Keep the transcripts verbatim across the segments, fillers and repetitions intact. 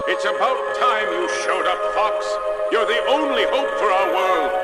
It's about time you showed up, Fox. You're the only hope for our world.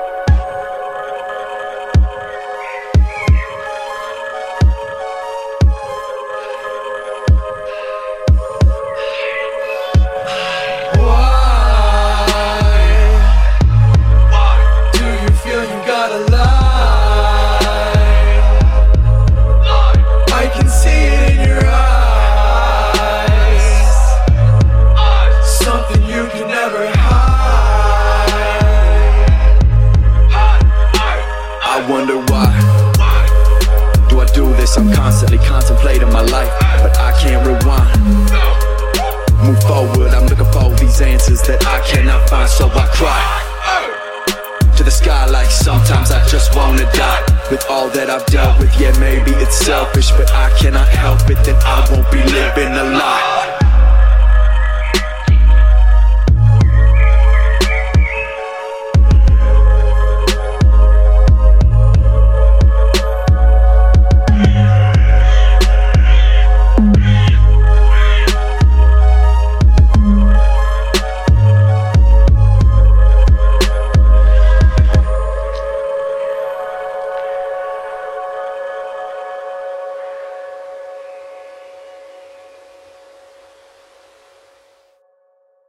I wonder why do I do this? I'm constantly contemplating my life, but I can't rewind. Move forward, I'm looking for these answers that I cannot find, so I cry to the sky like sometimes I just wanna die. With all that I've dealt with, yeah, maybe it's selfish, but I cannot help it, then I won't be living a lie.